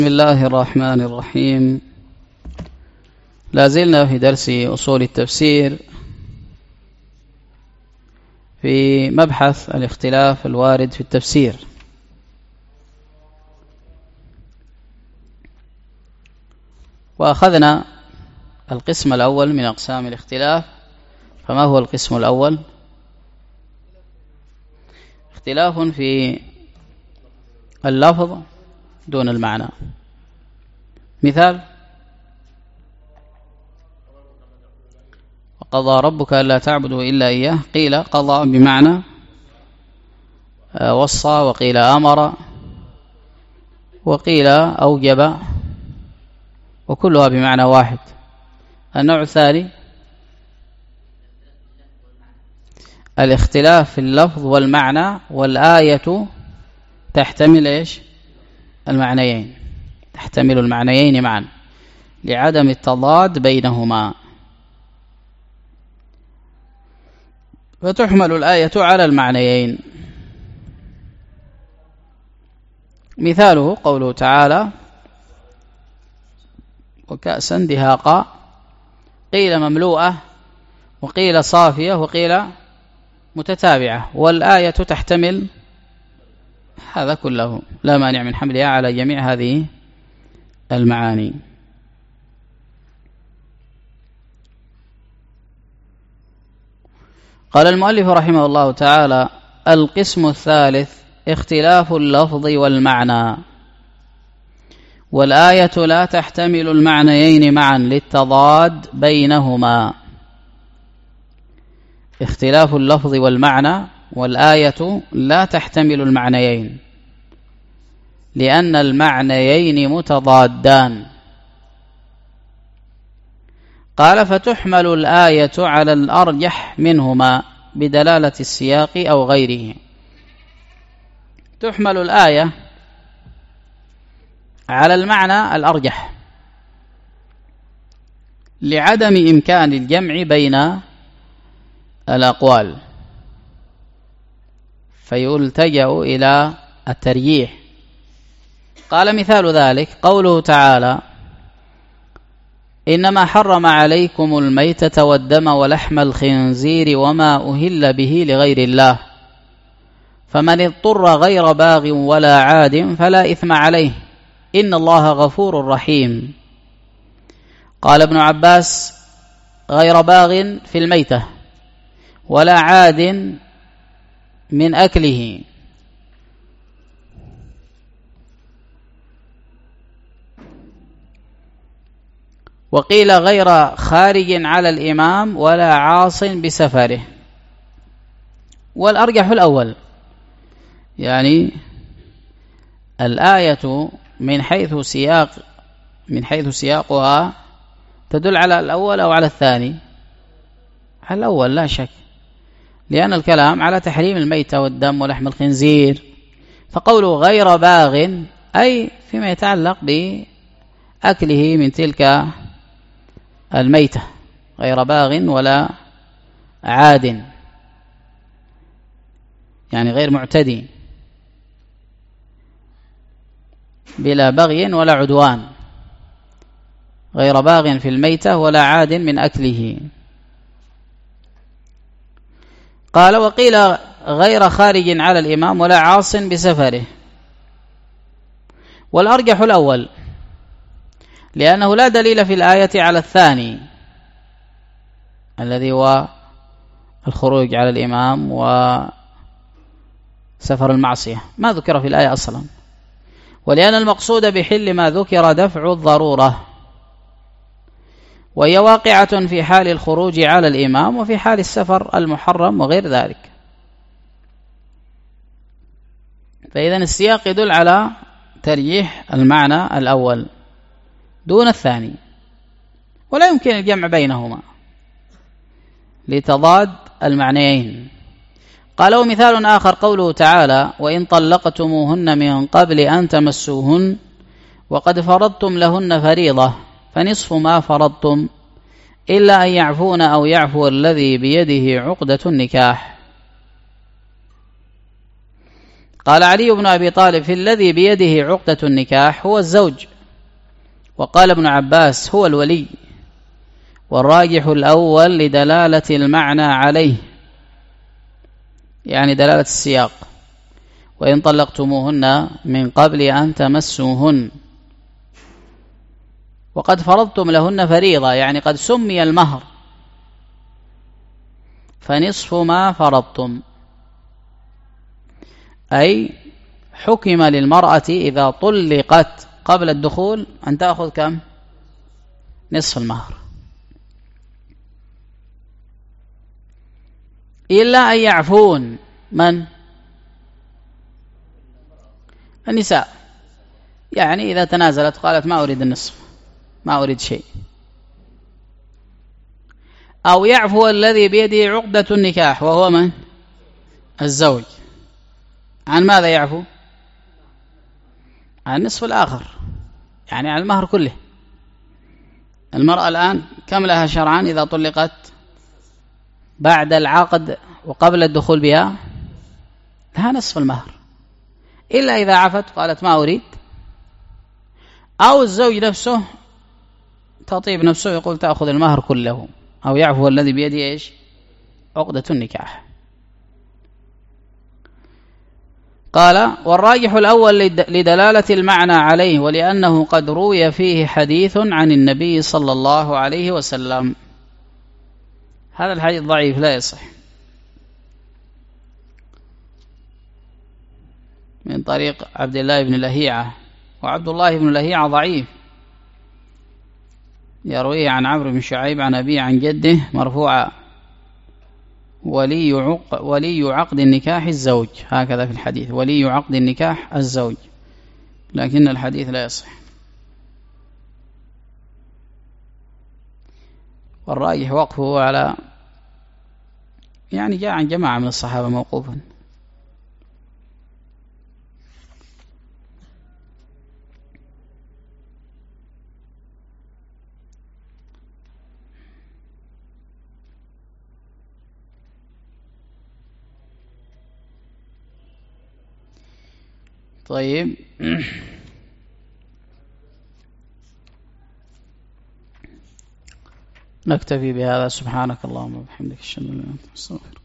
بسم الله الرحمن الرحيم. لا زلنا في درس أصول التفسير في مبحث الاختلاف الوارد في التفسير. وأخذنا القسم الأول من أقسام الاختلاف. فما هو القسم الأول؟ اختلاف في اللفظ دون المعنى. مثال: وقضى ربك ألا تعبدوا إلا إياه، قيل قضى بمعنى وصى، وقيل أمر، وقيل أوجب، وكلها بمعنى واحد. النوع الثاني الاختلاف في اللفظ والمعنى، والآية تحتمل إيش؟ المعنيين، تحتمل المعنيين معا لعدم التضاد بينهما، فتحمل الآية على المعنيين. مثاله قوله تعالى: وكأسا دهاقا، قيل مملوءة، وقيل صافية، وقيل متتابعة، والآية تحتمل هذا كله، لا مانع من حملها على جميع هذه المعاني. قال المؤلف رحمه الله تعالى: القسم الثالث اختلاف اللفظ والمعنى، والآية لا تحتمل المعنيين معا للتضاد بينهما. اختلاف اللفظ والمعنى، والآية لا تحتمل المعنيين لأن المعنيين متضادان. قال: فتحمل الآية على الأرجح منهما بدلالة السياق أو غيره. تحمل الآية على المعنى الأرجح لعدم إمكان الجمع بين الأقوال، فيلتجأ إلى الترجيح. قال: مثال ذلك قوله تعالى: إنما حرم عليكم الميتة والدم ولحم الخنزير وما أهل به لغير الله، فمن اضطر غير باغ ولا عاد فلا إثم عليه إن الله غفور رحيم. قال ابن عباس: غير باغ في الميتة ولا عاد من أكله. وقيل غير خارج على الإمام ولا عاص بسفره. والأرجح الأول، يعني الآية من حيث سياقها تدل على الأول أو على الثاني؟ على الأول لا شك، لأن الكلام على تحريم الميتة والدم ولحم الخنزير، فقوله غير باغ أي فيما يتعلق بأكله من تلك الميتة، غير باغ ولا عاد، يعني غير معتدي، بلا بغي ولا عدوان، غير باغ في الميتة ولا عاد من أكله. قال: وقيل غير خارج على الإمام ولا عاص بسفره. والأرجح الأول، لأنه لا دليل في الآية على الثاني الذي هو الخروج على الإمام وسفر المعصية، ما ذكر في الآية أصلا، ولأن المقصود بحل ما ذكر دفع الضرورة، وهي واقعة في حال الخروج على الإمام وفي حال السفر المحرم وغير ذلك. فإذن السياق يدل على ترجيح المعنى الأول دون الثاني، ولا يمكن الجمع بينهما لتضاد المعنيين. قالوا: مثال آخر قوله تعالى: وإن طلقتموهن من قبل أن تمسوهن وقد فرضتم لهن فريضة فنصف ما فرضتم إلا أن يعفون أو يعفو الذي بيده عقدة النكاح. قال علي بن أبي طالب: في الذي بيده عقدة النكاح هو الزوج وقال ابن عباس هو الولي، والراجح الأول لدلالة المعنى عليه، يعني دلالة السياق. وإن طلقتموهن من قبل أن تمسوهن وقد فرضتم لهن فريضة، يعني قد سمي المهر، فنصف ما فرضتم، أي حكم للمرأة إذا طلقت قبل الدخول أن تأخذ كم؟ نصف المهر، إلا أن يعفون من؟ النساء، يعني إذا تنازلت قالت ما أريد النصف، ما أريد شيء، أو يعفو الذي بيده عقدة النكاح وهو من؟ الزوج. عن ماذا يعفو؟ عن النصف الآخر، يعني عن المهر كله. المرأة الآن كم لها شرعا إذا طلقت بعد العقد وقبل الدخول بها؟ لها نصف المهر، إلا إذا عفت قالت ما أريد، أو الزوج نفسه تطيب نفسه يقول تأخذ المهر كله، أو يعفو الذي بيده إيش؟ عقدة النكاح. قال والراجح الأول لدلالة المعنى عليه، ولأنه قد روي فيه حديث عن النبي صلى الله عليه وسلم. هذا الحديث ضعيف لا يصح، من طريق عبد الله بن لهيعة، وعبد الله بن لهيعة ضعيف، يرويه عن عمرو بن شعيب عن أبيه عن جده مرفوعا ولي عقد النكاح الزوج، هكذا في الحديث ولي عقد النكاح الزوج، لكن الحديث لا يصح. والراجح وقفه على، يعني جاء عن جماعة من الصحابة موقوفا. طيب نكتفي بهذا. سبحانك اللهم وبحمدك، اشهد ان لا اله الا انت، استغفرك.